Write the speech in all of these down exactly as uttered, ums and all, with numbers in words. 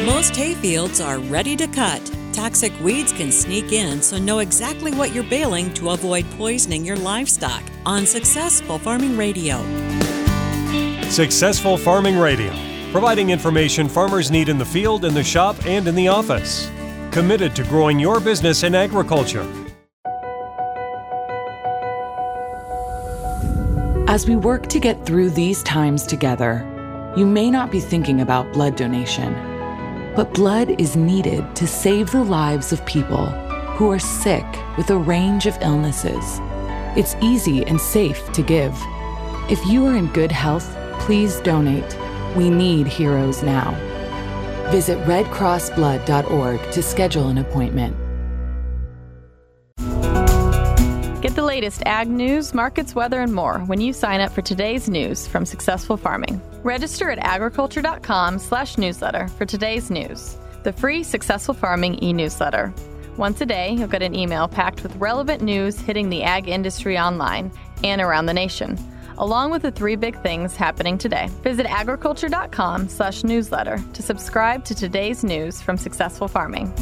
Most hayfields are ready to cut. Toxic weeds can sneak in, so know exactly what you're baling to avoid poisoning your livestock on Successful Farming Radio. Successful Farming Radio, providing information farmers need in the field, in the shop, and in the office. Committed to growing your business in agriculture. As we work to get through these times together, you may not be thinking about blood donation, but blood is needed to save the lives of people who are sick with a range of illnesses. It's easy and safe to give. If you are in good health, please donate. We need heroes now. Visit red cross blood dot org to schedule an appointment. Get the latest ag news, markets, weather, and more when you sign up for today's news from Successful Farming. Register at agriculture.com slash newsletter for today's news, the free Successful Farming e-newsletter. Once a day, you'll get an email packed with relevant news hitting the ag industry online and around the nation, along with the three big things happening today. Visit agriculture.com slash newsletter to subscribe to today's news from Successful Farming.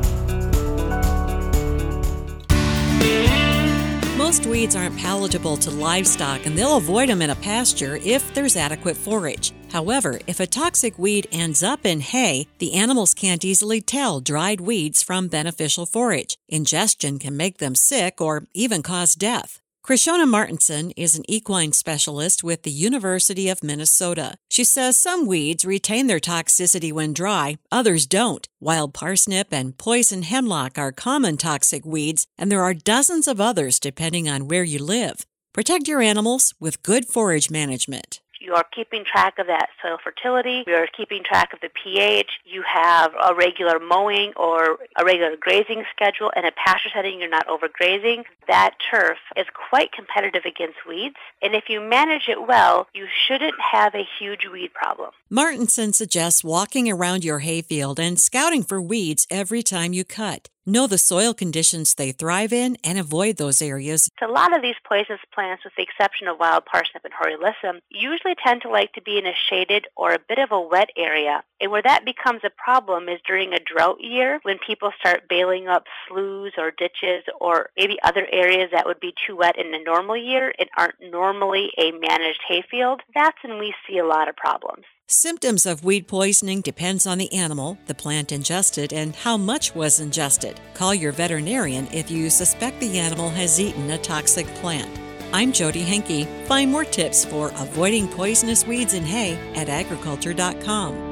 Most weeds aren't palatable to livestock, and they'll avoid them in a pasture if there's adequate forage. However, if a toxic weed ends up in hay, the animals can't easily tell dried weeds from beneficial forage. Ingestion can make them sick or even cause death. Krishona Martinson is an equine specialist with the University of Minnesota. She says some weeds retain their toxicity when dry, others don't. Wild parsnip and poison hemlock are common toxic weeds, and there are dozens of others depending on where you live. Protect your animals with good forage management. You are keeping track of that soil fertility. You are keeping track of the pH. You have a regular mowing or a regular grazing schedule, and a pasture setting you're not overgrazing. That turf is quite competitive against weeds, and if you manage it well, you shouldn't have a huge weed problem. Martinson suggests walking around your hayfield and scouting for weeds every time you cut. Know the soil conditions they thrive in and avoid those areas. A lot of these poisonous plants, with the exception of wild parsnip and horalisum, usually tend to like to be in a shaded or a bit of a wet area. And where that becomes a problem is during a drought year, when people start bailing up sloughs or ditches or maybe other areas that would be too wet in a normal year and aren't normally a managed hayfield. That's when we see a lot of problems. Symptoms of weed poisoning depends on the animal, the plant ingested, and how much was ingested. Call your veterinarian if you suspect the animal has eaten a toxic plant. I'm Jody Henke. Find more tips for avoiding poisonous weeds in hay at agriculture dot com.